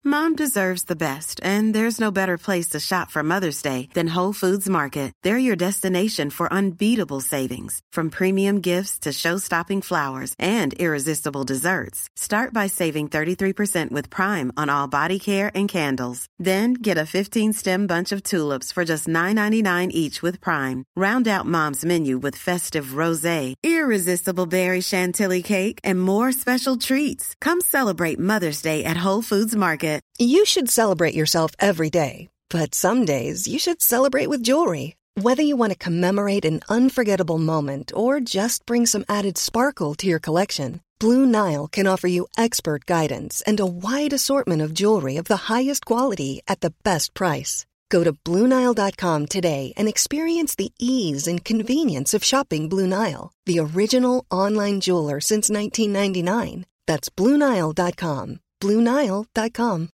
Mom deserves the best, and there's no better place to shop for Mother's Day than Whole Foods Market. They're your destination for unbeatable savings, from premium gifts to show-stopping flowers and irresistible desserts. Start by saving 33% with Prime on all body care and candles. Then get a 15-stem bunch of tulips for just $9.99 each with Prime. Round out Mom's menu with festive rosé, irresistible berry chantilly cake, and more special treats. Come celebrate Mother's Day at Whole Foods Market. You should celebrate yourself every day, but some days you should celebrate with jewelry. Whether you want to commemorate an unforgettable moment or just bring some added sparkle to your collection, Blue Nile can offer you expert guidance and a wide assortment of jewelry of the highest quality at the best price. Go to BlueNile.com today and experience the ease and convenience of shopping Blue Nile, the original online jeweler since 1999. That's BlueNile.com. BlueNile.com.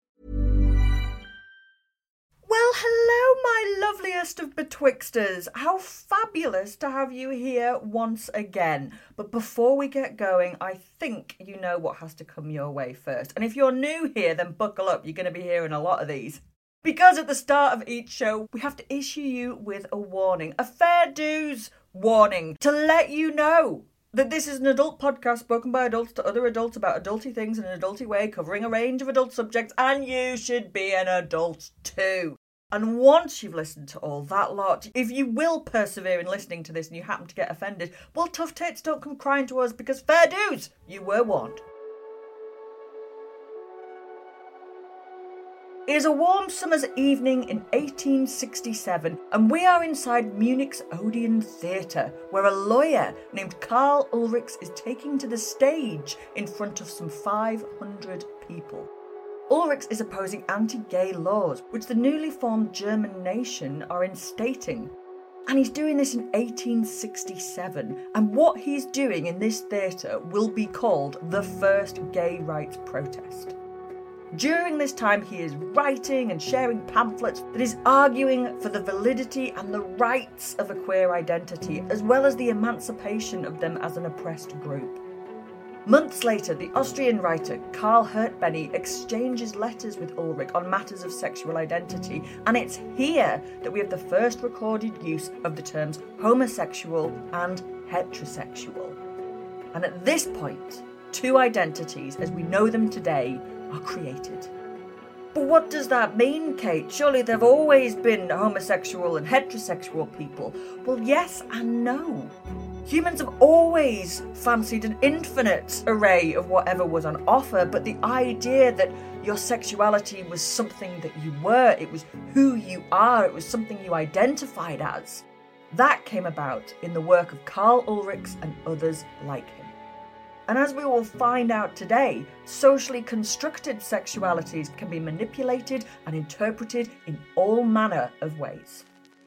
Well, hello, my loveliest of betwixters. How fabulous to have you here once again. But before we get going, I think you know what has to come your way first. And if you're new here, then buckle up. You're going to be hearing a lot of these. Because at the start of each show, we have to issue you with a warning, a fair dues warning, to let you know that this is an adult podcast spoken by adults to other adults about adulty things in an adulty way, covering a range of adult subjects, and you should be an adult too. And once you've listened to all that lot, if you will persevere in listening to this and you happen to get offended, well, tough tits, don't come crying to us, because fair dues, you were warned. It is a warm summer's evening in 1867, and we are inside Munich's Odeon Theatre, where a lawyer named Karl Ulrichs is taking to the stage in front of some 500 people. Ulrichs is opposing anti-gay laws, which the newly formed German nation are instating. And he's doing this in 1867, and what he's doing in this theatre will be called the first gay rights protest. During this time, he is writing and sharing pamphlets that is arguing for the validity and the rights of a queer identity, as well as the emancipation of them as an oppressed group. Months later, the Austrian writer Karl Hertbeny exchanges letters with Ulrich on matters of sexual identity, and it's here that we have the first recorded use of the terms homosexual and heterosexual. And at this point, two identities, as we know them today, are created. But what does that mean, Kate? Surely there have always been homosexual and heterosexual people. Well, yes and no. Humans have always fancied an infinite array of whatever was on offer, but the idea that your sexuality was something that you were, it was who you are, it was something you identified as, that came about in the work of Karl Ulrichs and others like him. And as we will find out today, socially constructed sexualities can be manipulated and interpreted in all manner of ways.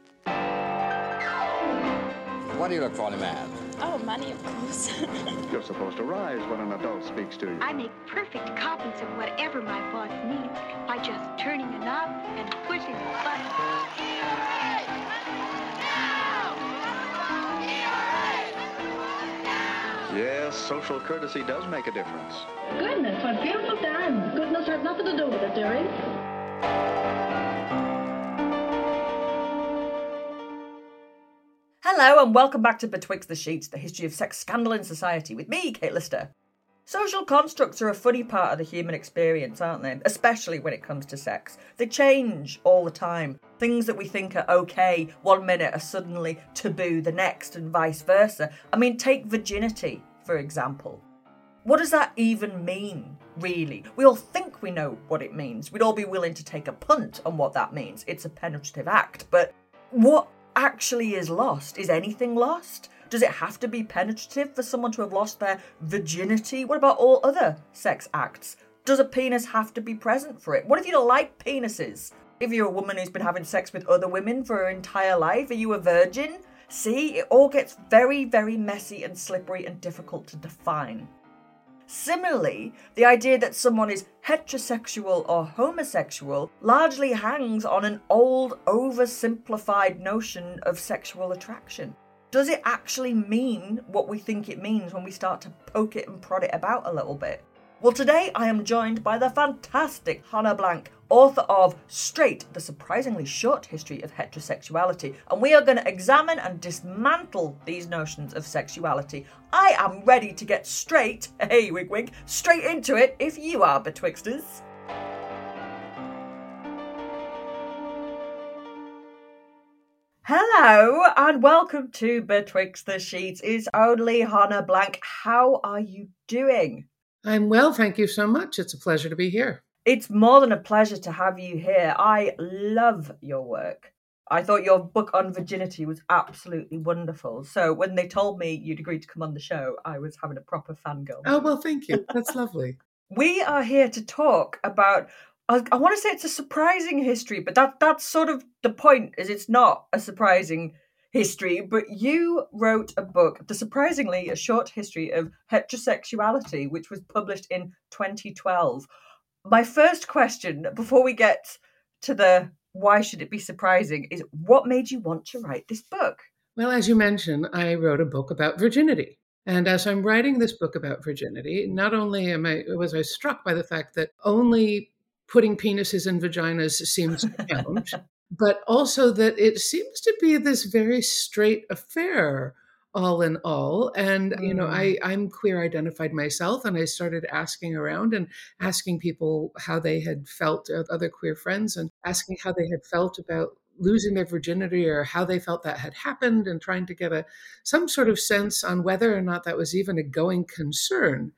What do you look for in a man? Oh, money, of course. You're supposed to rise when an adult speaks to you. I make perfect copies of whatever my boss needs by just turning a knob and pushing a button. Yes, social courtesy does make a difference. Goodness, what beautiful time. Goodness has nothing to do with it, dearie. Hello and welcome back to Betwixt the Sheets, the history of sex scandal in society, with me, Kate Lister. Social constructs are a funny part of the human experience, aren't they? Especially when it comes to sex. They change all the time. Things that we think are okay one minute are suddenly taboo the next, and vice versa. I mean, take virginity, for example. What does that even mean, really? We all think we know what it means. We'd all be willing to take a punt on what that means. It's a penetrative act. But what actually is lost? Is anything lost? Does it have to be penetrative for someone to have lost their virginity? What about all other sex acts? Does a penis have to be present for it? What if you don't like penises? If you're a woman who's been having sex with other women for her entire life, are you a virgin? See, it all gets very, very messy and slippery and difficult to define. Similarly, the idea that someone is heterosexual or homosexual largely hangs on an old, oversimplified notion of sexual attraction. Does it actually mean what we think it means when we start to poke it and prod it about a little bit? Well, today I am joined by the fantastic Hannah Blank, author of Straight, the surprisingly short history of heterosexuality, and we are going to examine and dismantle these notions of sexuality. I am ready to get straight, hey wig wig, straight into it if you are, Betwixters. Hello and welcome to Betwixt the Sheets. It's only Hannah Blank. How are you doing? I'm well, thank you so much. It's a pleasure to be here. It's more than a pleasure to have you here. I love your work. I thought your book on virginity was absolutely wonderful. So when they told me you'd agreed to come on the show, I was having a proper fangirl. Oh, well, thank you. That's lovely. We are here to talk about, I want to say it's a surprising history, but that's sort of the point, is it's not a surprising history, but you wrote a book, surprisingly a short history of heterosexuality, which was published in 2012. My first question, before we get to the why should it be surprising, is what made you want to write this book? Well, as you mentioned, I wrote a book about virginity. And as I'm writing this book about virginity, not only was I struck by the fact that only putting penises in vaginas seems to count, but also that it seems to be this very straight affair, all in all. And, I'm queer identified myself, and I started asking around and asking people how they had felt, other queer friends, and asking how they had felt about losing their virginity or how they felt that had happened, and trying to get some sort of sense on whether or not that was even a going concern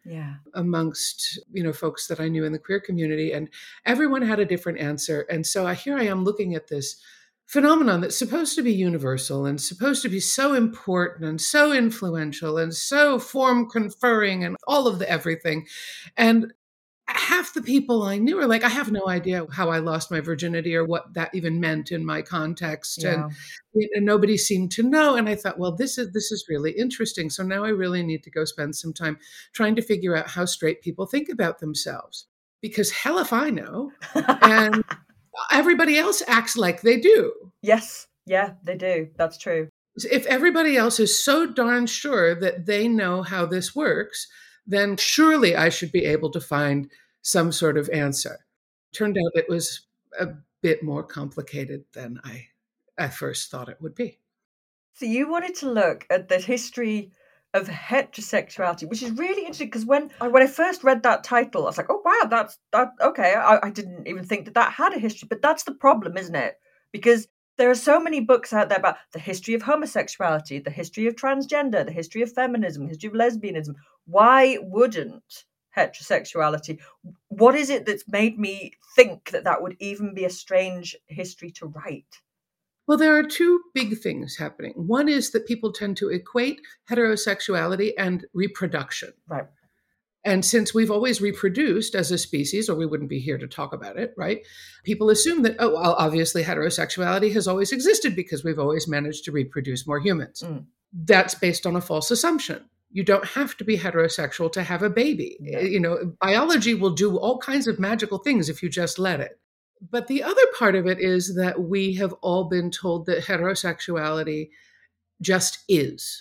amongst, folks that I knew in the queer community. And everyone had a different answer. And so here I am looking at this phenomenon that's supposed to be universal and supposed to be so important and so influential and so form conferring and all of the everything. And half the people I knew were like, I have no idea how I lost my virginity or what that even meant in my context. Yeah. And nobody seemed to know. And I thought, well, this is really interesting. So now I really need to go spend some time trying to figure out how straight people think about themselves. Because hell if I know. And everybody else acts like they do. Yes. Yeah, they do. That's true. If everybody else is so darn sure that they know how this works, then surely I should be able to find some sort of answer. Turned out it was a bit more complicated than I at first thought it would be. So you wanted to look at the history of heterosexuality, which is really interesting, because when I first read that title, I was like, oh, wow, that's okay. I didn't even think that had a history, but that's the problem, isn't it? Because there are so many books out there about the history of homosexuality, the history of transgender, the history of feminism, the history of lesbianism. Why wouldn't heterosexuality? What is it that's made me think that would even be a strange history to write? Well, there are two big things happening. One is that people tend to equate heterosexuality and reproduction. Right. And since we've always reproduced as a species, or we wouldn't be here to talk about it, right? People assume that, oh, well, obviously heterosexuality has always existed because we've always managed to reproduce more humans. That's based on a false assumption. You don't have to be heterosexual to have a baby. No. Biology will do all kinds of magical things if you just let it. But the other part of it is that we have all been told that heterosexuality just is.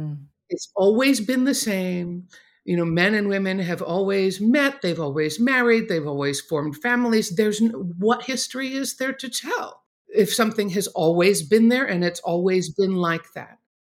It's always been the same. Men and women have always met, they've always married, they've always formed families. What history is there to tell if something has always been there and it's always been like that?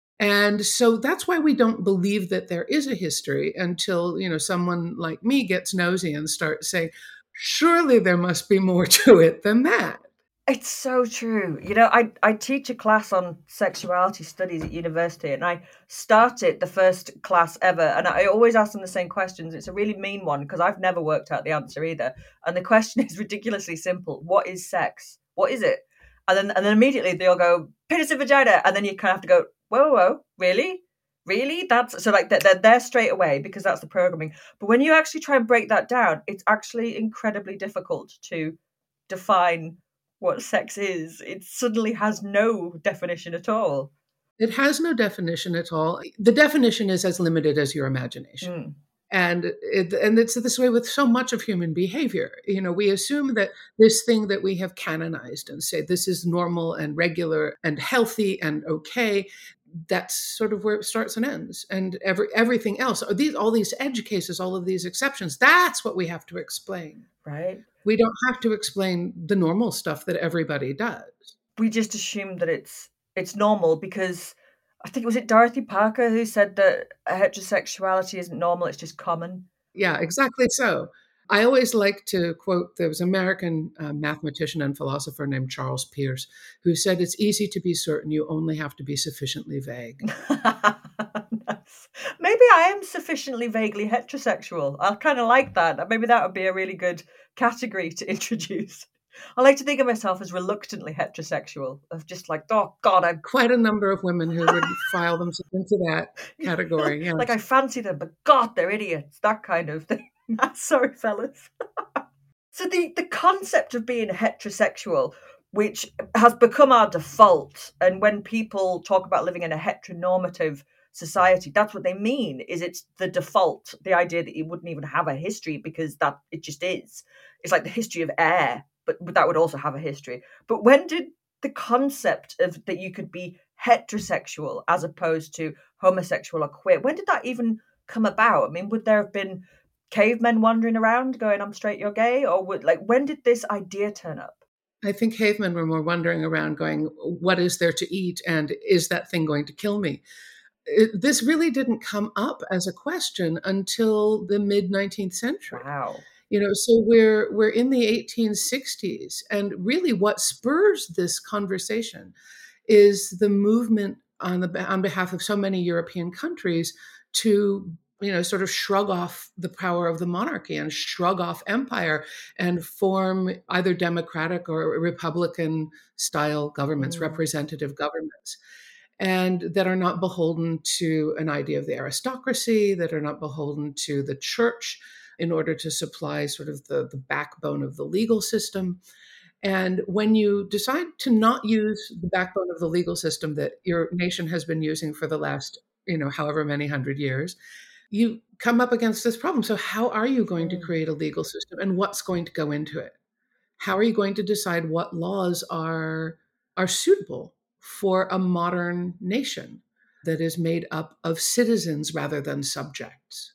And so that's why we don't believe that there is a history until, someone like me gets nosy and starts saying, surely there must be more to it than that. It's so true. I teach a class on sexuality studies at university, and I started the first class ever, and I always ask them the same questions. It's a really mean one because I've never worked out the answer either. And the question is ridiculously simple. What is sex? What is it? And then immediately they all go, penis and vagina. And then you kind of have to go, whoa, really? Really? That's so like they're there straight away because that's the programming. But when you actually try and break that down, it's actually incredibly difficult to define what sex is. It suddenly has no definition at all. It has no definition at all. The definition is as limited as your imagination. And it's this way with so much of human behavior. We assume that this thing that we have canonized and say this is normal and regular and healthy and okay, that's sort of where it starts and ends. And everything else, all these edge cases, all of these exceptions, that's what we have to explain. Right. We don't have to explain the normal stuff that everybody does. We just assume that it's normal because I think, was it Dorothy Parker who said that heterosexuality isn't normal, it's just common? Yeah, exactly so. I always like to quote, there was an American mathematician and philosopher named Charles Peirce, who said, it's easy to be certain, you only have to be sufficiently vague. Nice. Maybe I am sufficiently vaguely heterosexual. I kind of like that. Maybe that would be a really good category to introduce. I like to think of myself as reluctantly heterosexual, of just like, oh God, I'm quite a number of women who would file themselves into that category. Yes. Like I fancy them, but God, they're idiots. That kind of thing. Sorry, fellas. So the concept of being heterosexual, which has become our default, and when people talk about living in a heteronormative society, that's what they mean, is it's the default, the idea that you wouldn't even have a history because that it just is. It's like the history of air, but that would also have a history. But when did the concept of that you could be heterosexual as opposed to homosexual or queer, when did that even come about? I mean, would there have been cavemen wandering around going, I'm straight, you're gay? Or when did this idea turn up? I think cavemen were more wandering around going, what is there to eat? And is that thing going to kill me? This really didn't come up as a question until the mid 19th century. Wow. So we're in the 1860s. And really what spurs this conversation is the movement on behalf of so many European countries to sort of shrug off the power of the monarchy and shrug off empire and form either democratic or republican style governments, representative governments, and that are not beholden to an idea of the aristocracy, that are not beholden to the church in order to supply sort of the backbone of the legal system. And when you decide to not use the backbone of the legal system that your nation has been using for the last, however many hundred years, you come up against this problem. So how are you going to create a legal system and what's going to go into it? How are you going to decide what laws are suitable for a modern nation that is made up of citizens rather than subjects?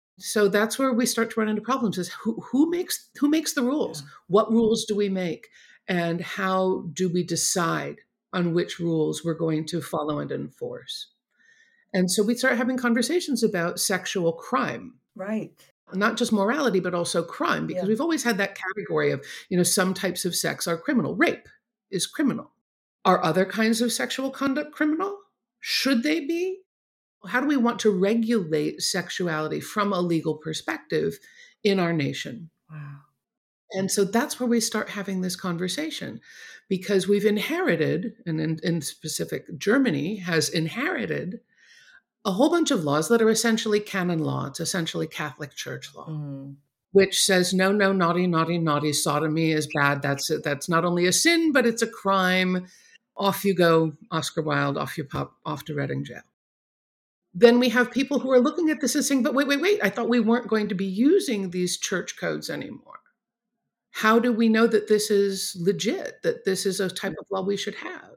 So that's where we start to run into problems, is who makes the rules? Yeah. What rules do we make? And how do we decide on which rules we're going to follow and enforce? And so we start having conversations about sexual crime. Right. Not just morality, but also crime, because we've always had that category of, some types of sex are criminal. Rape is criminal. Are other kinds of sexual conduct criminal? Should they be? How do we want to regulate sexuality from a legal perspective in our nation? Wow. And so that's where we start having this conversation, because we've inherited, and in specific, Germany has inherited a whole bunch of laws that are essentially canon law. It's essentially Catholic Church law, which says, no, naughty, naughty, naughty, sodomy is bad. That's not only a sin, but it's a crime. Off you go, Oscar Wilde, off you pop, off to Reading jail. Then we have people who are looking at this and saying, but wait, I thought we weren't going to be using these church codes anymore. How do we know that this is legit, that this is a type of law we should have?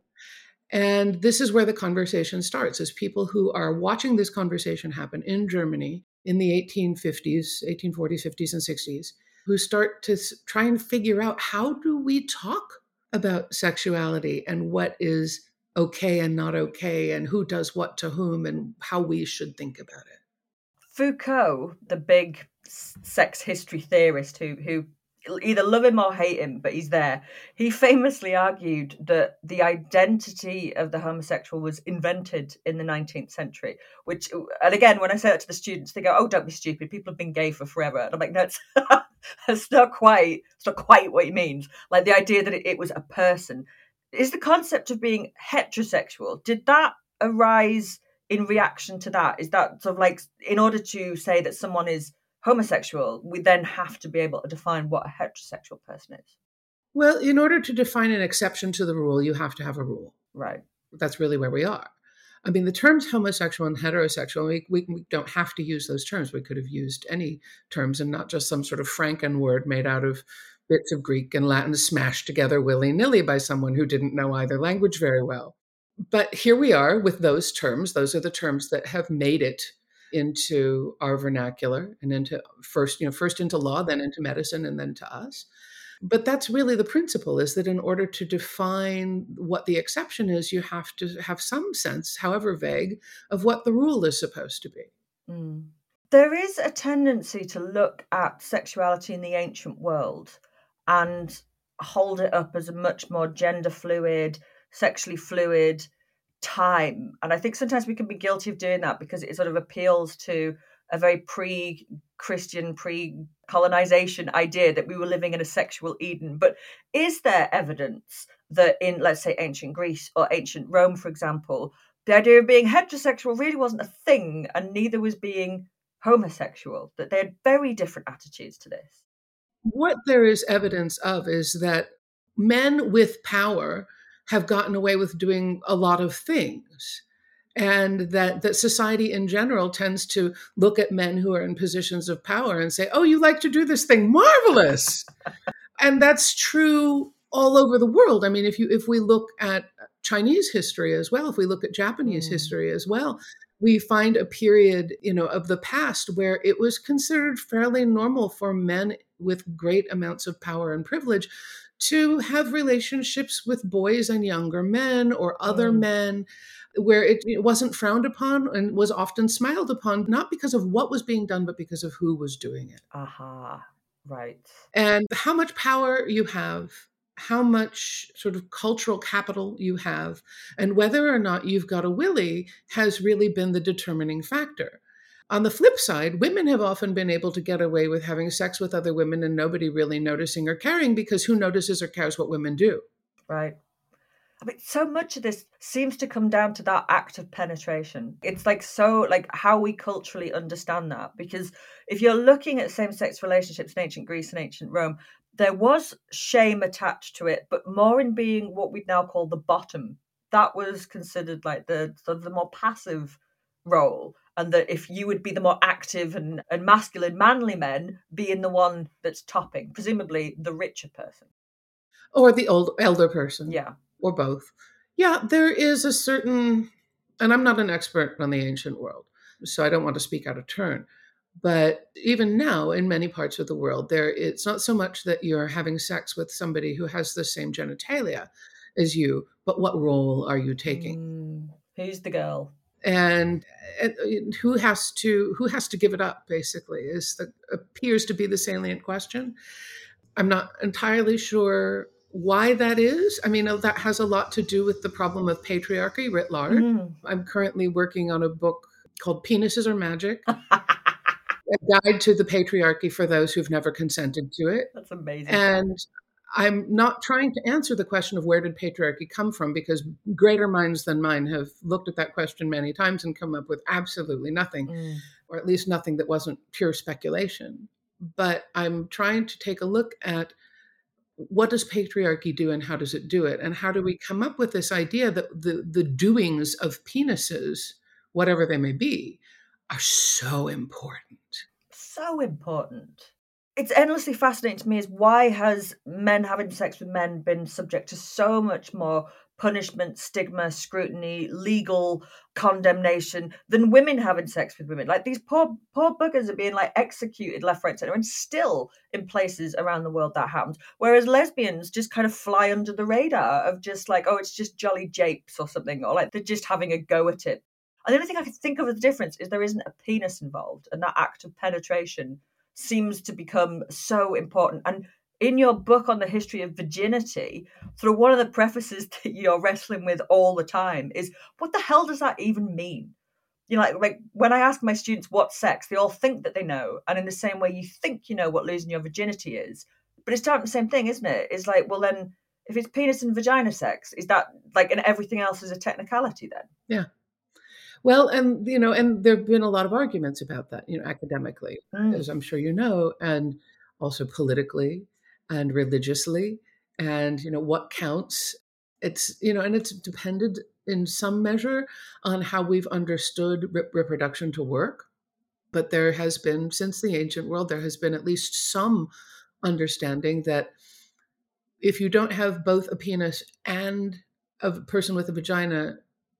And this is where the conversation starts, is people who are watching this conversation happen in Germany in the 1840s, 50s, and 60s, who start to try and figure out, how do we talk about sexuality and what is okay and not okay, and who does what to whom, and how we should think about it. Foucault, the big sex history theorist who either love him or hate him, but he's there. He famously argued that the identity of the homosexual was invented in the 19th century, which, and again, when I say that to the students, they go, oh, don't be stupid. People have been gay for forever. And I'm like, no, it's not quite what he means. Like the idea that it was a person. Is the concept of being heterosexual, did that arise in reaction to that? Is that sort of like, in order to say that someone is homosexual, we then have to be able to define what a heterosexual person is? Well, in order to define an exception to the rule, you have to have a rule. Right. That's really where we are. I mean, the terms homosexual and heterosexual, we don't have to use those terms. We could have used any terms and not just some sort of Franken word made out of bits of Greek and Latin smashed together willy-nilly by someone who didn't know either language very well. But here we are with those terms. Those are the terms that have made it into our vernacular and into first into law, then into medicine, and then to us. But that's really the principle, is that in order to define what the exception is, you have to have some sense, however vague, of what the rule is supposed to be. Mm. There is a tendency to look at sexuality in the ancient world and hold it up as a much more gender fluid, sexually fluid time. And I think sometimes we can be guilty of doing that because it sort of appeals to a very pre-Christian, pre-colonization idea that we were living in a sexual Eden. But is there evidence that in, let's say, ancient Greece or ancient Rome, for example, the idea of being heterosexual really wasn't a thing, and neither was being homosexual, that they had very different attitudes to this? What there is evidence of is that men with power have gotten away with doing a lot of things, and that society in general tends to look at men who are in positions of power and say, oh, you like to do this thing, marvelous. And that's true all over the world. I mean, if we look at Chinese history as well, if we look at Japanese history as well, we find a period, of the past where it was considered fairly normal for men with great amounts of power and privilege to have relationships with boys and younger men or other men, where it wasn't frowned upon and was often smiled upon, not because of what was being done, but because of who was doing it. Aha, right. And how much power you have, how much sort of cultural capital you have, and whether or not you've got a willy has really been the determining factor. On the flip side, women have often been able to get away with having sex with other women and nobody really noticing or caring, because who notices or cares what women do? Right. I mean, so much of this seems to come down to that act of penetration. It's like how we culturally understand that. Because if you're looking at same-sex relationships in ancient Greece and ancient Rome, there was shame attached to it, but more in being what we'd now call the bottom. That was considered like the sort of the more passive role. And that if you would be the more active and masculine, manly men, being the one that's topping, presumably the richer person. Or the elder person. Yeah. Or both. Yeah, there is a certain, and I'm not an expert on the ancient world, so I don't want to speak out of turn. But even now, in many parts of the world, it's not so much that you're having sex with somebody who has the same genitalia as you, but what role are you taking? Who's the girl? And who has to give it up, basically, appears to be the salient question. I'm not entirely sure why that is. I mean, that has a lot to do with the problem of patriarchy writ large. I'm currently working on a book called Penises Are Magic, a guide to the patriarchy for those who've never consented to it. That's amazing. And I'm not trying to answer the question of where did patriarchy come from, because greater minds than mine have looked at that question many times and come up with absolutely nothing, or at least nothing that wasn't pure speculation. But I'm trying to take a look at what does patriarchy do and how does it do it? And how do we come up with this idea that the doings of penises, whatever they may be, are so important? So important. It's endlessly fascinating to me is why has men having sex with men been subject to so much more punishment, stigma, scrutiny, legal condemnation than women having sex with women? Like these poor buggers are being like executed left, right, center, and still in places around the world that happens. Whereas lesbians just kind of fly under the radar of just like, oh, it's just jolly japes or something, or like they're just having a go at it. And the only thing I can think of as the difference is there isn't a penis involved, and that act of penetration seems to become so important. And in your book on the history of virginity, sort of one of the prefaces that you're wrestling with all the time is, what the hell does that even mean? You know, like when I ask my students what's sex, they all think that they know. And in the same way you think you know what losing your virginity is. But it's the same thing, isn't it? It's like, well, then if it's penis and vagina sex, is that like, and everything else is a technicality then? Yeah. Well, and there have been a lot of arguments about that, academically, as I'm sure you know, and also politically and religiously, and what counts. It's and it's depended in some measure on how we've understood reproduction to work. But there has been, since the ancient world, there has been at least some understanding that if you don't have both a penis and a person with a vagina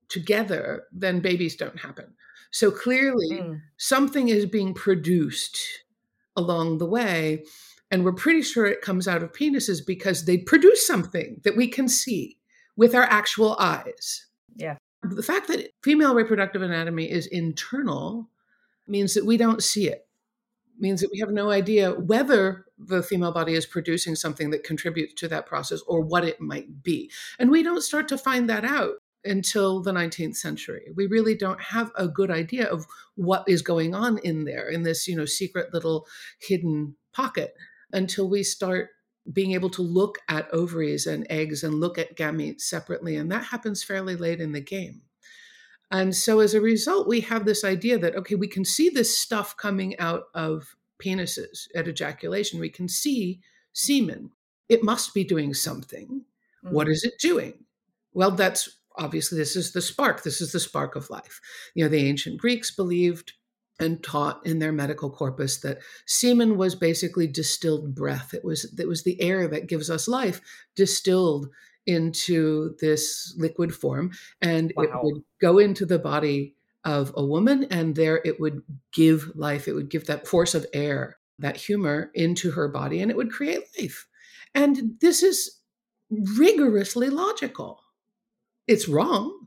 together, then babies don't happen. So clearly, Mm. something is being produced along the way. And we're pretty sure it comes out of penises because they produce something that we can see with our actual eyes. Yeah. The fact that female reproductive anatomy is internal means that we don't see it. Means that we have no idea whether the female body is producing something that contributes to that process or what it might be. And we don't start to find that out until the 19th century. We really don't have a good idea of what is going on in there, in this, secret little hidden pocket, until we start being able to look at ovaries and eggs and look at gametes separately. And that happens fairly late in the game. And so as a result, we have this idea that, okay, we can see this stuff coming out of penises at ejaculation. We can see semen. It must be doing something. What is it doing? Well, that's obviously, this is the spark. This is the spark of life. The ancient Greeks believed and taught in their medical corpus that semen was basically distilled breath. It was the air that gives us life distilled into this liquid form, and it would go into the body of a woman, and there it would give life. It would give that force of air, that humor, into her body, and it would create life. And this is rigorously logical. It's wrong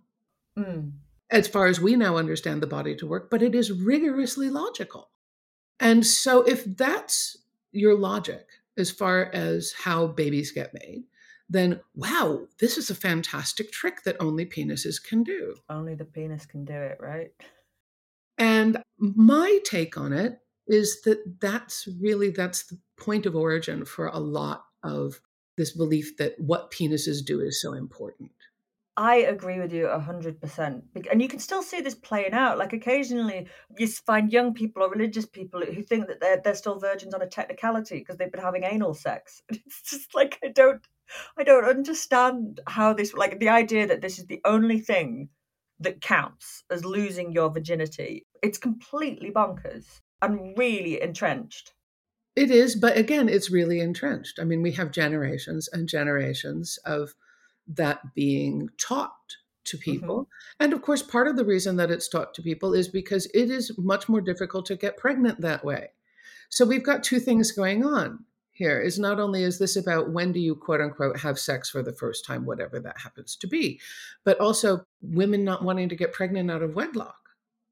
as far as we now understand the body to work, but it is rigorously logical. And so if that's your logic as far as how babies get made, then, wow, this is a fantastic trick that only penises can do. Only the penis can do it, right? And my take on it is that that's the point of origin for a lot of this belief that what penises do is so important. I agree with you 100%. And you can still see this playing out. Like occasionally you find young people or religious people who think that they're still virgins on a technicality because they've been having anal sex. It's just like, I don't understand how this, like the idea that this is the only thing that counts as losing your virginity. It's completely bonkers and really entrenched. It is, but again, it's really entrenched. I mean, we have generations and generations of that being taught to people. And of course, part of the reason that it's taught to people is because it is much more difficult to get pregnant that way. So we've got two things going on here. Is not only is this about when do you, quote unquote, have sex for the first time, whatever that happens to be, but also women not wanting to get pregnant out of wedlock.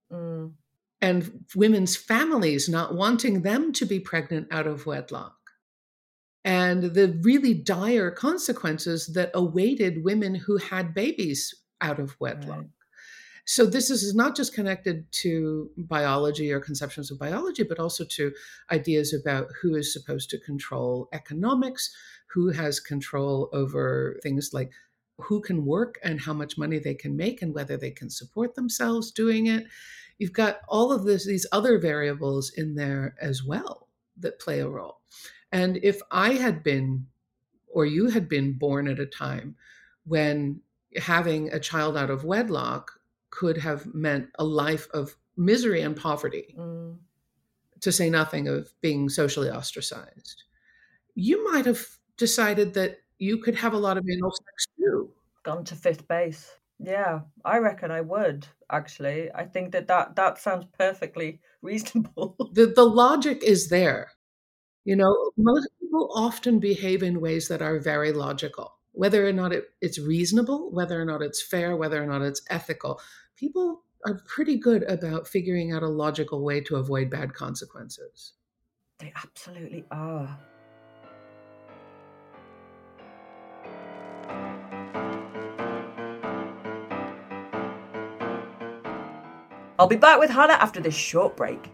And women's families not wanting them to be pregnant out of wedlock. And the really dire consequences that awaited women who had babies out of wedlock. Right. So this is not just connected to biology or conceptions of biology, but also to ideas about who is supposed to control economics, who has control over things like who can work and how much money they can make and whether they can support themselves doing it. You've got all of these other variables in there as well that play a role. And if I had been, or you had been born at a time when having a child out of wedlock could have meant a life of misery and poverty, to say nothing of being socially ostracized, you might have decided that you could have a lot of anal sex too. Gone to fifth base. Yeah, I reckon I would, actually. I think that sounds perfectly reasonable. The logic is there. Most people often behave in ways that are very logical, whether or not it's reasonable, whether or not it's fair, whether or not it's ethical. People are pretty good about figuring out a logical way to avoid bad consequences. They absolutely are. I'll be back with Hannah after this short break.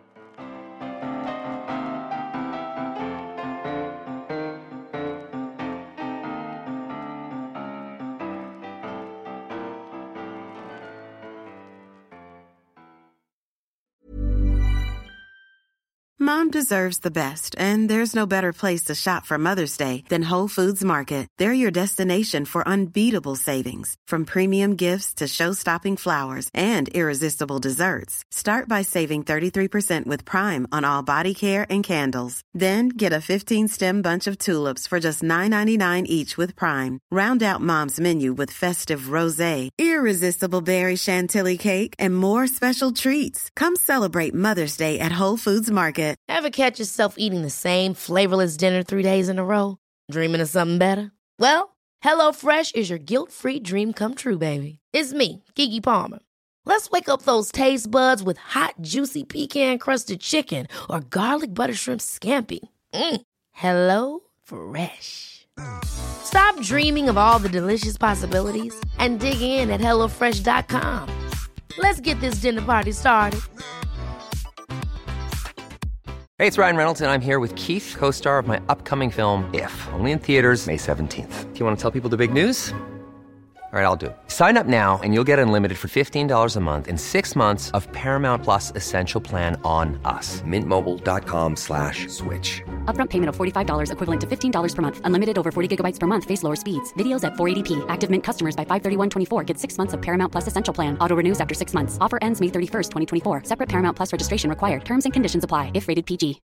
Mom deserves the best, and there's no better place to shop for Mother's Day than Whole Foods Market. They're your destination for unbeatable savings, from premium gifts to show-stopping flowers and irresistible desserts. Start by saving 33% with Prime on all body care and candles. Then get a 15-stem bunch of tulips for just $9.99 each with Prime. Round out Mom's menu with festive rosé, irresistible berry chantilly cake, and more special treats. Come celebrate Mother's Day at Whole Foods Market. Ever catch yourself eating the same flavorless dinner 3 days in a row? Dreaming of something better? Well, HelloFresh is your guilt-free dream come true, baby. It's me, Keke Palmer. Let's wake up those taste buds with hot, juicy pecan-crusted chicken or garlic butter shrimp scampi. Hello Fresh. Stop dreaming of all the delicious possibilities and dig in at HelloFresh.com. Let's get this dinner party started. Hey, it's Ryan Reynolds, and I'm here with Keith, co-star of my upcoming film, If, only in theaters May 17th. Do you want to tell people the big news? All right, I'll do it. Sign up now and you'll get unlimited for $15 a month and 6 months of Paramount Plus Essential Plan on us. MintMobile.com/switch. Upfront payment of $45 equivalent to $15 per month. Unlimited over 40 gigabytes per month. Face lower speeds. Videos at 480p. Active Mint customers by 531.24 get 6 months of Paramount Plus Essential Plan. Auto renews after 6 months. Offer ends May 31st, 2024. Separate Paramount Plus registration required. Terms and conditions apply if rated PG.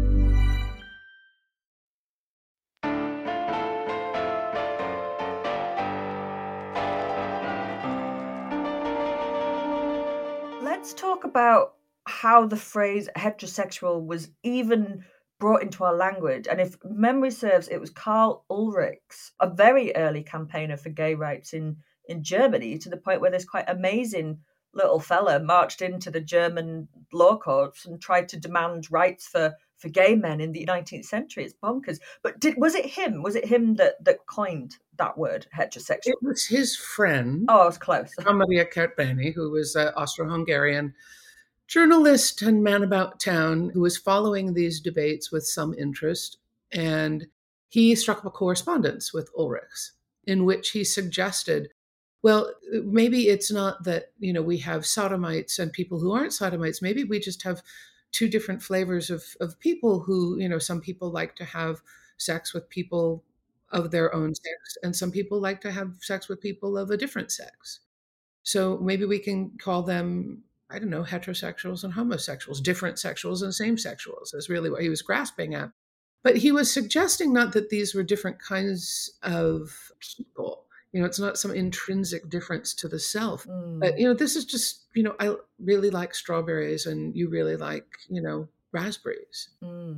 Let's talk about how the phrase heterosexual was even brought into our language. And if memory serves, it was Karl Ulrichs, a very early campaigner for gay rights in Germany, to the point where this quite amazing little fella marched into the German law courts and tried to demand rights for gay men in the 19th century. It's bonkers. But was it him? Was it him that coined that word, heterosexual? It was his friend. Oh, I was close. Maria Kertbeny, who was an Austro-Hungarian journalist and man about town who was following these debates with some interest. And he struck up a correspondence with Ulrichs in which he suggested, well, maybe it's not that, we have sodomites and people who aren't sodomites. Maybe we just have two different flavors of people who, some people like to have sex with people of their own sex, and some people like to have sex with people of a different sex. So maybe we can call them, I don't know, heterosexuals and homosexuals, different sexuals and same sexuals, is really what he was grasping at. But he was suggesting not that these were different kinds of people. It's not some intrinsic difference to the self. But, this is just, I really like strawberries and you really like, raspberries.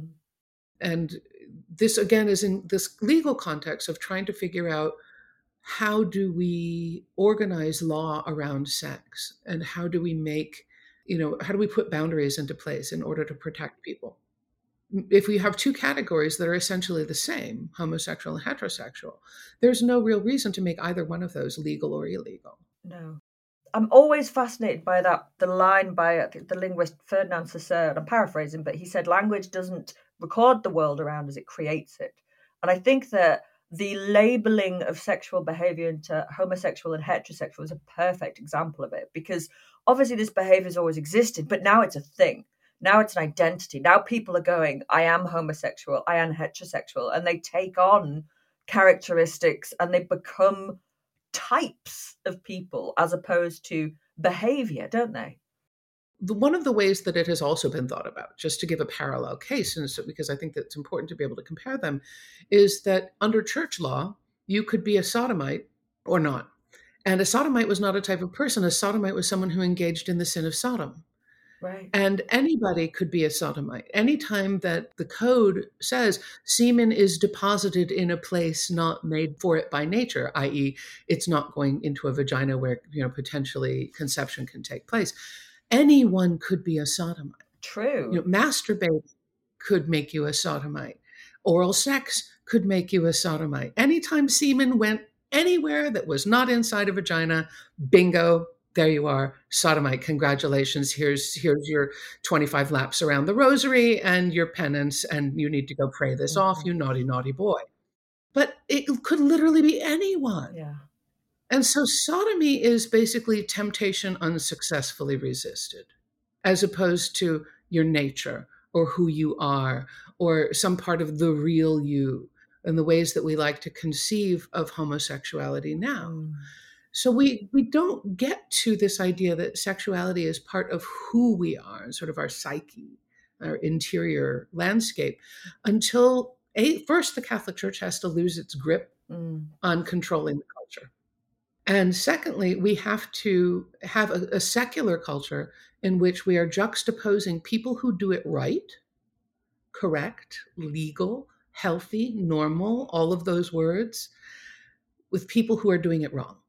And this, again, is in this legal context of trying to figure out how do we organize law around sex and how do we make, how do we put boundaries into place in order to protect people? If we have two categories that are essentially the same, homosexual and heterosexual, there's no real reason to make either one of those legal or illegal. No. I'm always fascinated by the line by the linguist Ferdinand Saussure, and I'm paraphrasing, but he said language doesn't record the world around us, it creates it. And I think that the labeling of sexual behavior into homosexual and heterosexual is a perfect example of it, because obviously this behavior has always existed, but now it's a thing. Now it's an identity. Now people are going, I am homosexual, I am heterosexual, and they take on characteristics and they become types of people as opposed to behavior, don't they? One of the ways that it has also been thought about, just to give a parallel case, and so, because I think that it's important to be able to compare them, is that under church law, you could be a sodomite or not. And a sodomite was not a type of person. A sodomite was someone who engaged in the sin of Sodom. Right. And anybody could be a sodomite. Anytime that the code says semen is deposited in a place not made for it by nature, i.e., it's not going into a vagina where potentially conception can take place, anyone could be a sodomite. True. Masturbate could make you a sodomite. Oral sex could make you a sodomite. Anytime semen went anywhere that was not inside a vagina, bingo. There you are, sodomite. Congratulations. Here's your 25 laps around the rosary and your penance, and you need to go pray this off, you naughty, naughty boy. But it could literally be anyone. Yeah. And so sodomy is basically temptation unsuccessfully resisted, as opposed to your nature or who you are or some part of the real you and the ways that we like to conceive of homosexuality now. So we don't get to this idea that sexuality is part of who we are, sort of our psyche, our interior landscape, until first the Catholic Church has to lose its grip on controlling the culture. And secondly, we have to have a secular culture in which we are juxtaposing people who do it right, correct, legal, healthy, normal, all of those words, with people who are doing it wrong.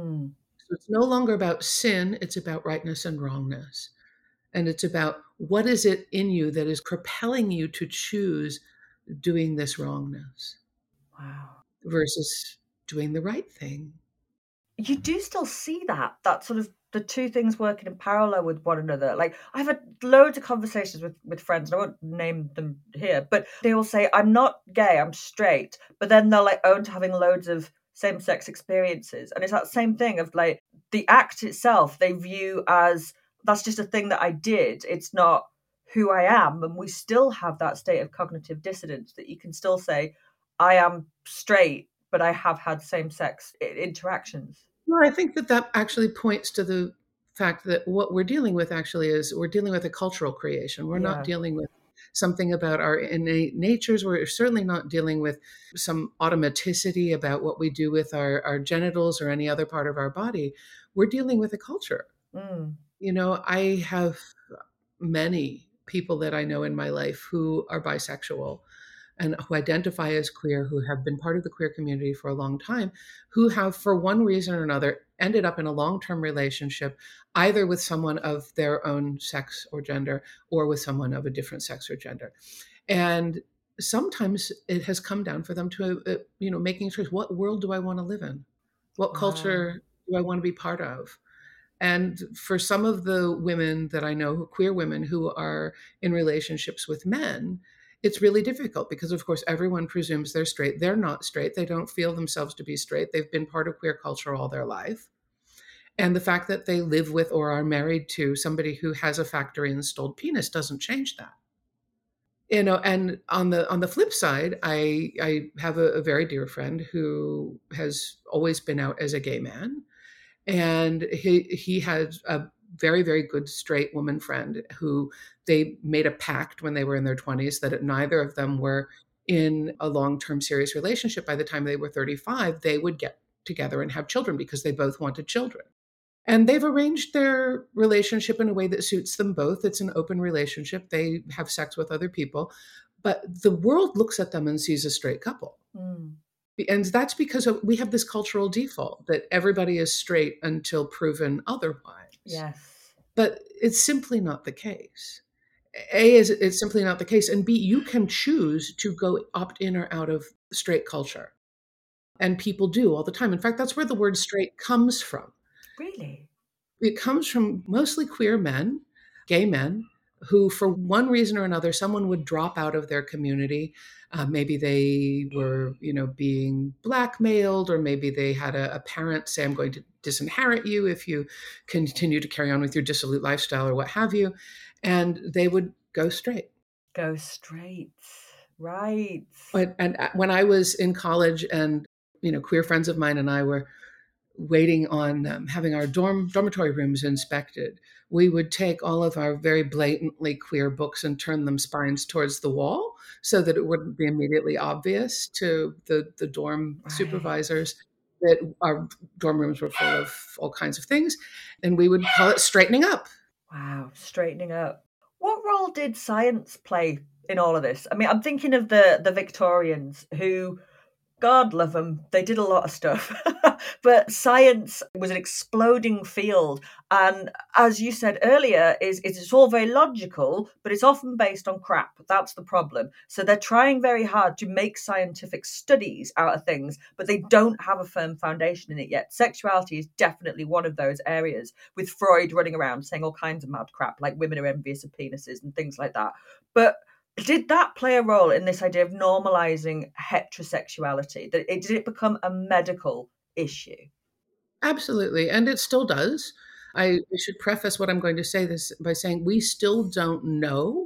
So it's no longer about sin, it's about rightness and wrongness. And it's about what is it in you that is propelling you to choose doing this wrongness. Wow. Versus doing the right thing. You do still see that sort of the two things working in parallel with one another. Like, I've had loads of conversations with friends, and I won't name them here, but they will say, I'm not gay, I'm straight. But then they'll like own to having loads of same-sex experiences. And it's that same thing of like the act itself, they view as that's just a thing that I did. It's not who I am. And we still have that state of cognitive dissonance that you can still say, I am straight, but I have had same-sex interactions. Well, I think that actually points to the fact that what we're dealing with actually is we're dealing with a cultural creation. We're not dealing with something about our innate natures. We're certainly not dealing with some automaticity about what we do with our genitals or any other part of our body. We're dealing with a culture. You know, I have many people that I know in my life who are bisexual and who identify as queer, who have been part of the queer community for a long time, who have, for one reason or another, ended up in a long-term relationship, either with someone of their own sex or gender or with someone of a different sex or gender. And sometimes it has come down for them to, making a choice. What world do I want to live in? What culture do I want to be part of? And for some of the women that I know, queer women who are in relationships with men, it's really difficult because, of course, everyone presumes they're straight. They're not straight. They don't feel themselves to be straight. They've been part of queer culture all their life. And the fact that they live with or are married to somebody who has a factory installed penis doesn't change that. You know, and on the flip side, I have a very dear friend who has always been out as a gay man. And he had a very, very good straight woman friend who they made a pact when they were in their 20s that neither of them were in a long-term serious relationship. By the time they were 35, they would get together and have children because they both wanted children. And they've arranged their relationship in a way that suits them both. It's an open relationship. They have sex with other people, but the world looks at them and sees a straight couple. And that's because we have this cultural default that everybody is straight until proven otherwise. Yes. But it's simply not the case. It's simply not the case. And B, you can choose to go opt in or out of straight culture. And people do all the time. In fact, that's where the word straight comes from. Really? It comes from mostly queer men, gay men, who for one reason or another, someone would drop out of their community. Maybe they were, being blackmailed, or maybe they had a parent say, I'm going to disinherit you if you continue to carry on with your dissolute lifestyle or what have you. And they would go straight. Go straight. Right. And when I was in college and, queer friends of mine and I were waiting on having our dormitory rooms inspected, we would take all of our very blatantly queer books and turn them spines towards the wall so that it wouldn't be immediately obvious to the dorm supervisors that our dorm rooms were full of all kinds of things. And we would call it straightening up. Wow, straightening up. What role did science play in all of this? I mean, I'm thinking of the Victorians who, God love them, they did a lot of stuff. But science was an exploding field. And as you said earlier, it's all very logical, but it's often based on crap. That's the problem. So they're trying very hard to make scientific studies out of things, but they don't have a firm foundation in it yet. Sexuality is definitely one of those areas, with Freud running around saying all kinds of mad crap, like women are envious of penises and things like that. But did that play a role in this idea of normalizing heterosexuality? Did it become a medical issue? Absolutely. And it still does. I should preface what I'm going to say this by saying we still don't know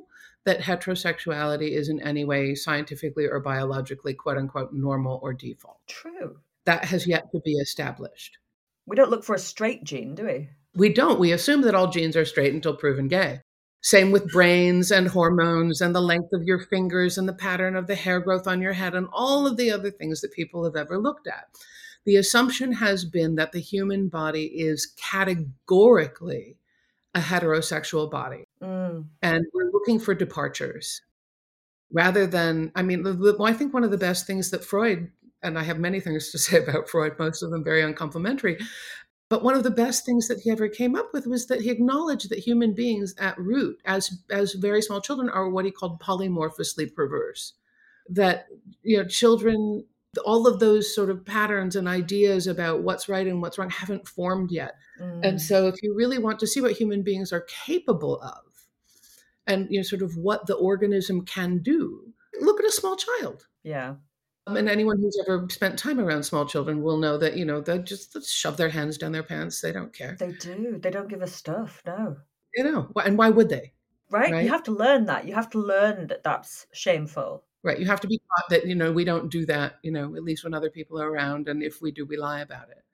that heterosexuality is in any way scientifically or biologically, quote unquote, normal or default. True. That has yet to be established. We don't look for a straight gene, do we? We don't. We assume that all genes are straight until proven gay. Same with brains and hormones and the length of your fingers and the pattern of the hair growth on your head and all of the other things that people have ever looked at. The assumption has been that the human body is categorically a heterosexual body. And we're looking for departures rather than, I think one of the best things that Freud, and I have many things to say about Freud, most of them very uncomplimentary, but one of the best things that he ever came up with was that he acknowledged that human beings at root, as very small children, are what he called polymorphously perverse. That, children, all of those sort of patterns and ideas about what's right and what's wrong haven't formed yet. And so if you really want to see what human beings are capable of and, sort of what the organism can do, look at a small child. Yeah. And anyone who's ever spent time around small children will know that, they just shove their hands down their pants. They don't care. They do. They don't give a stuff. No. And why would they? Right? You have to learn that. You have to learn that that's shameful. Right. You have to be taught that, we don't do that, at least when other people are around. And if we do, we lie about it.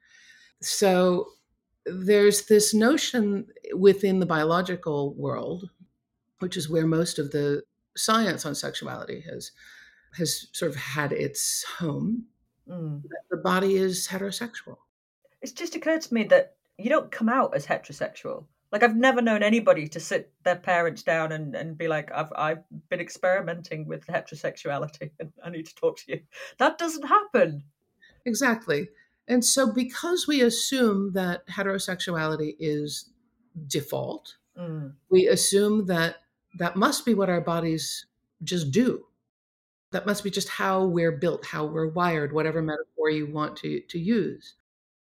So there's this notion within the biological world, which is where most of the science on sexuality has sort of had its home, that the body is heterosexual. It's just occurred to me that you don't come out as heterosexual. Like, I've never known anybody to sit their parents down and be like, I've been experimenting with heterosexuality and I need to talk to you. That doesn't happen. Exactly. And so because we assume that heterosexuality is default, we assume that must be what our bodies just do. That must be just how we're built, how we're wired, whatever metaphor you want to use.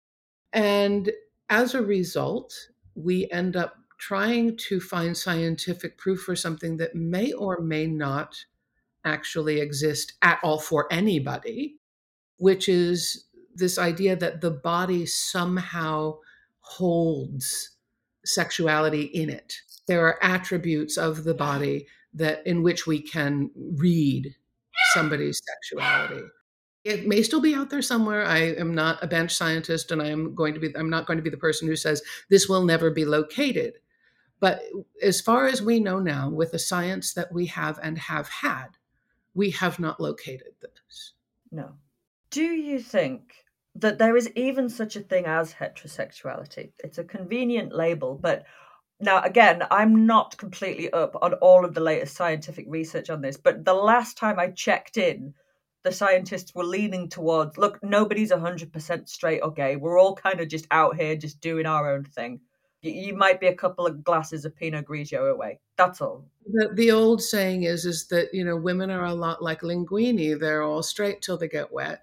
And as a result, we end up trying to find scientific proof for something that may or may not actually exist at all for anybody, which is this idea that the body somehow holds sexuality in it. There are attributes of the body in which we can read somebody's sexuality. It may still be out there somewhere. I am not a bench scientist, and I'm not going to be the person who says this will never be located. But as far as we know now, with the science that we have and have had, we have not located this. No. Do you think that there is even such a thing as heterosexuality? It's a convenient label, but now, again, I'm not completely up on all of the latest scientific research on this, but the last time I checked in, the scientists were leaning towards, look, nobody's 100% straight or gay. We're all kind of just out here just doing our own thing. You might be a couple of glasses of Pinot Grigio away. That's all. The old saying is that, women are a lot like linguini. They're all straight till they get wet.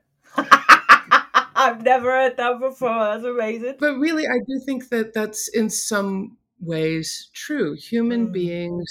I've never heard that before. That's amazing. But really, I do think that that's in some ways true. Human beings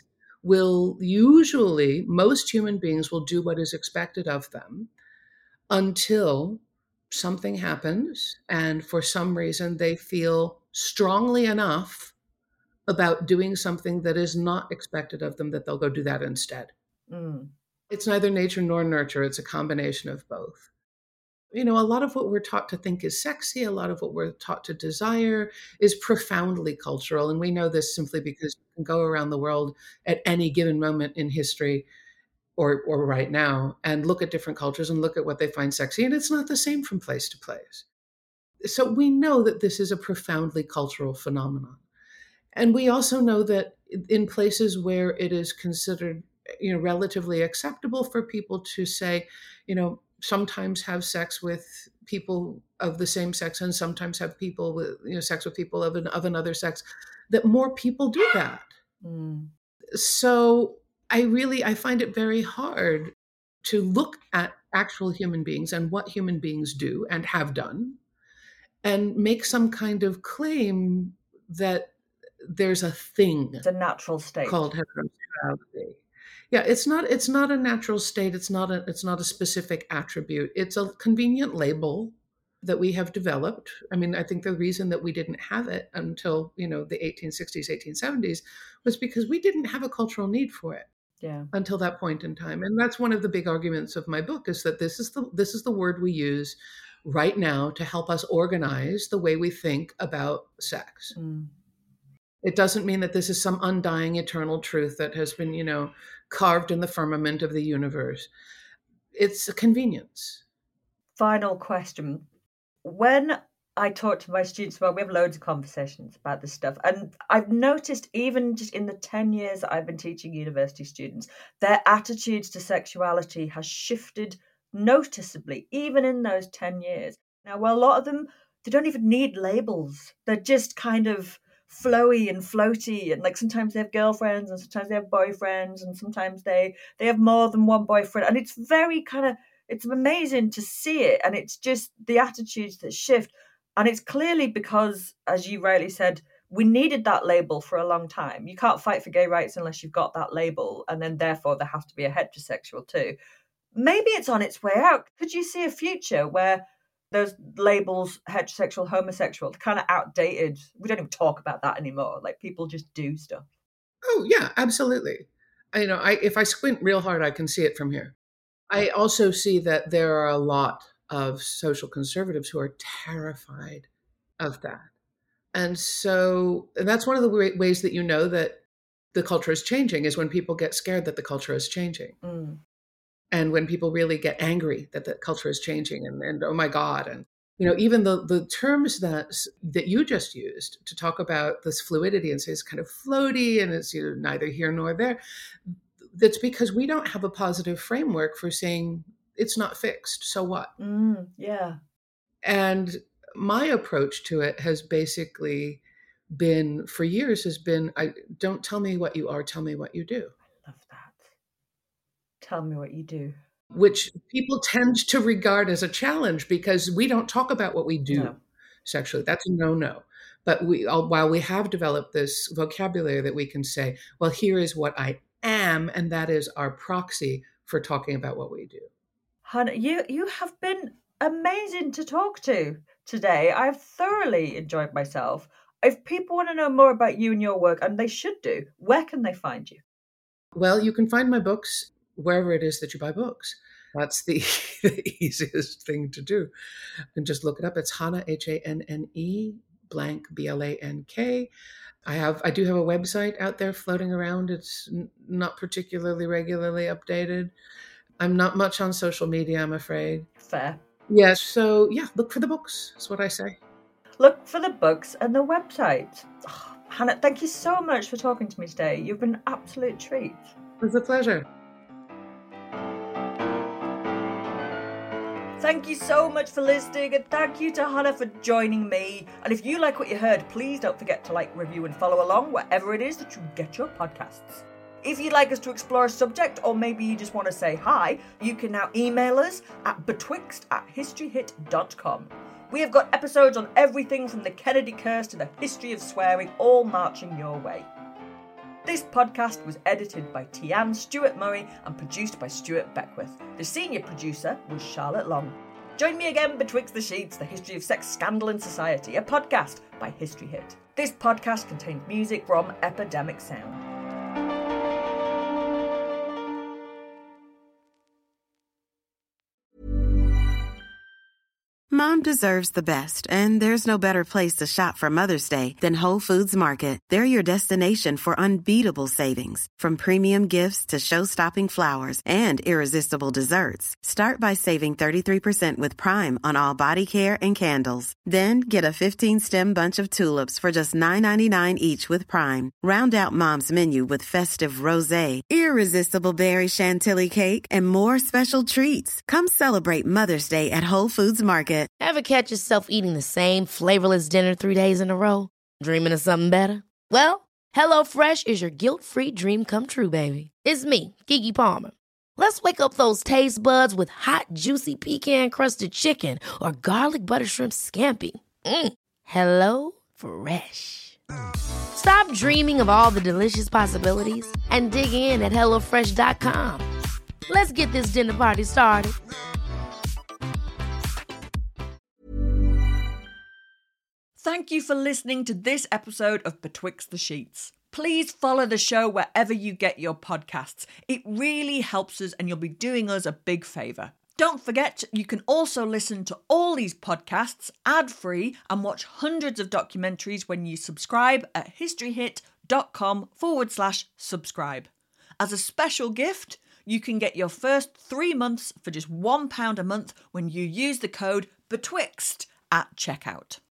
most human beings will do what is expected of them until something happens and for some reason they feel strongly enough about doing something that is not expected of them that they'll go do that instead. It's neither nature nor nurture. It's a combination of both. A lot of what we're taught to think is sexy, a lot of what we're taught to desire is profoundly cultural. And we know this simply because you can go around the world at any given moment in history or right now and look at different cultures and look at what they find sexy. And it's not the same from place to place. So we know that this is a profoundly cultural phenomenon. And we also know that in places where it is considered, relatively acceptable for people to say, sometimes have sex with people of the same sex and sometimes have people with sex with people of another sex, that more people do that. So I find it very hard to look at actual human beings and what human beings do and have done and make some kind of claim that there's a thing. It's a natural state called heterosexuality. Yeah, it's not a natural state. It's not a specific attribute. It's a convenient label that we have developed. I mean, I think the reason that we didn't have it until, the 1860s, 1870s was because we didn't have a cultural need for it. Yeah. Until that point in time. And that's one of the big arguments of my book, is that this is the word we use right now to help us organize the way we think about sex. It doesn't mean that this is some undying eternal truth that has been, carved in the firmament of the universe. It's a convenience. Final question. When I talk to my students, we have loads of conversations about this stuff. And I've noticed, even just in the 10 years that I've been teaching university students, their attitudes to sexuality has shifted noticeably, even in those 10 years. Now, well, a lot of them, they don't even need labels. They're just kind of flowy and floaty. And like sometimes they have girlfriends and sometimes they have boyfriends and sometimes they have more than one boyfriend. And it's very kind of, it's amazing to see it. And it's just the attitudes that shift. And it's clearly because, as you rightly said, we needed that label for a long time. You can't fight for gay rights unless you've got that label. And then therefore there has to be a heterosexual too. Maybe it's on its way out. Could you see a future where those labels, heterosexual, homosexual, kind of outdated? We don't even talk about that anymore. Like people just do stuff. Oh, yeah, absolutely. If I squint real hard, I can see it from here. I also see that there are a lot of social conservatives who are terrified of that. And so that's one of the ways that that the culture is changing, is when people get scared that the culture is changing. And when people really get angry that the culture is changing and oh my God. And, even the terms that you just used to talk about this fluidity and say it's kind of floaty and it's neither here nor there. That's because we don't have a positive framework for saying it's not fixed. So what? Yeah. And my approach to it has basically been, for years, don't tell me what you are, tell me what you do. I love that. Tell me what you do. Which people tend to regard as a challenge because we don't talk about what we do sexually. That's a no-no. But while we have developed this vocabulary that we can say, well, here is what I am, and that is our proxy for talking about what we do. Hannah, you have been amazing to talk to today. I've thoroughly enjoyed myself. If people want to know more about you and your work, and they should do, where can they find you? Well, you can find my books wherever it is that you buy books. That's the easiest thing to do. You can just look it up. It's Hannah, Hanne, blank, Blank. I do have a website out there floating around. It's not particularly regularly updated. I'm not much on social media, I'm afraid. Fair. Yeah, so look for the books. That's what I say. Look for the books and the website. Oh, Hannah, thank you so much for talking to me today. You've been an absolute treat. It was a pleasure. Thank you so much for listening, and thank you to Hannah for joining me. And if you like what you heard, please don't forget to like, review and follow along wherever it is that you get your podcasts. If you'd like us to explore a subject, or maybe you just want to say hi, you can now email us at betwixt@historyhit.com. We have got episodes on everything from the Kennedy curse to the history of swearing, all marching your way. This podcast was edited by Tian Stewart Murray and produced by Stuart Beckwith. The senior producer was Charlotte Long. Join me again betwixt the sheets, the history of sex, scandal and society, a podcast by History Hit. This podcast contains music from Epidemic Sound. Mom deserves the best, and there's no better place to shop for Mother's Day than Whole Foods Market. They're your destination for unbeatable savings, from premium gifts to show-stopping flowers and irresistible desserts. Start by saving 33% with Prime on all body care and candles. Then get a 15-stem bunch of tulips for just $9.99 each with Prime. Round out Mom's menu with festive rosé, irresistible berry chantilly cake, and more special treats. Come celebrate Mother's Day at Whole Foods Market. Ever catch yourself eating the same flavorless dinner 3 days in a row? Dreaming of something better? Well, HelloFresh is your guilt-free dream come true, baby. It's me, Keke Palmer. Let's wake up those taste buds with hot, juicy pecan-crusted chicken or garlic butter shrimp scampi. Hello Fresh. Stop dreaming of all the delicious possibilities and dig in at HelloFresh.com. Let's get this dinner party started. Thank you for listening to this episode of Betwixt the Sheets. Please follow the show wherever you get your podcasts. It really helps us and you'll be doing us a big favour. Don't forget, you can also listen to all these podcasts ad-free and watch hundreds of documentaries when you subscribe at historyhit.com/subscribe. As a special gift, you can get your first 3 months for just £1 a month when you use the code BETWIXT at checkout.